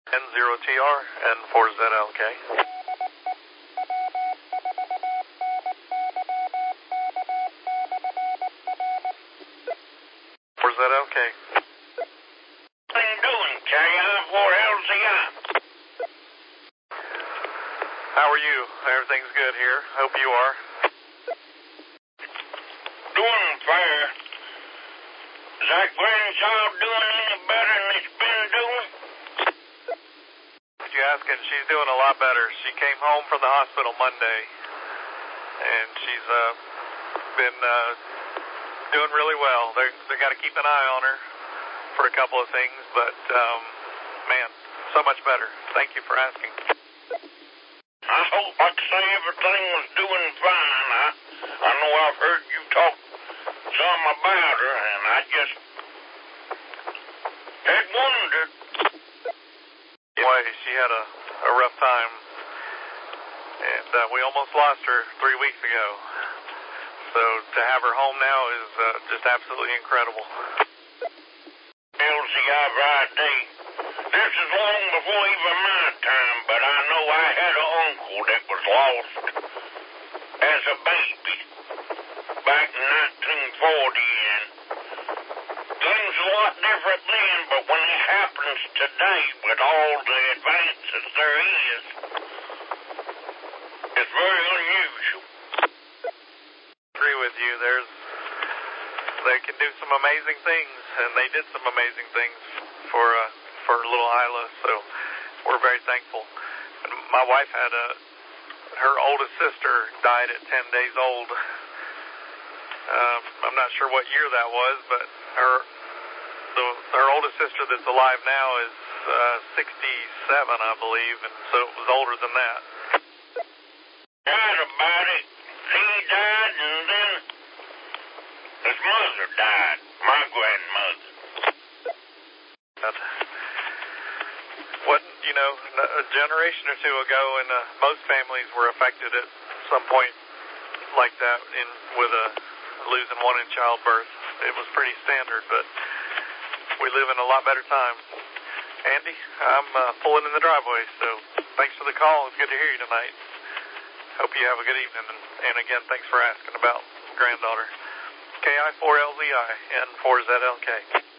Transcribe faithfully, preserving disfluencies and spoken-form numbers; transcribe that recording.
N zero T R and four Z L K. four Z L K. What are you doing, K I four L Z I? How are you? Everything's good here. Hope you are. Doing fair. Is that grandchild doing any better than it's been doing? You asking? She's doing a lot better. She came home from the hospital Monday, and she's uh, been uh, doing really well. They they got to keep an eye on her for a couple of things, but um, man, so much better. Thank you for asking. I hope I could say everything was doing fine. I, I know I've heard you talk some about her, and I just had wondered. Anyway, she had a, a rough time, and uh, we almost lost her three weeks ago. So to have her home now is uh, just absolutely incredible. L Z I right day. This is long before even my time, but I know I had an uncle that was lost as a baby back in nineteen forty, and things a lot different then, but when it happens today with all the advances there is, it's very unusual. I agree with you. There's, they can do some amazing things, and they did some amazing things for uh, for little Isla, so we're very thankful. And my wife had a, her oldest sister died at ten days old. Um, I'm not sure what year that was, but her the, her oldest sister that's alive now is uh, sixty-seven, I believe, and so it was older than that. Heard about it. He died, and then his mother died, my grandmother. That, what, you know, a generation or two ago, and uh, most families were affected at some point like that in with a losing one in childbirth. It was pretty standard, but we live in a lot better time. Andy, I'm uh, pulling in the driveway, so thanks for the call. It's good to hear you tonight. Hope you have a good evening, and, and again, thanks for asking about granddaughter. K I four L Z I and four Z L K.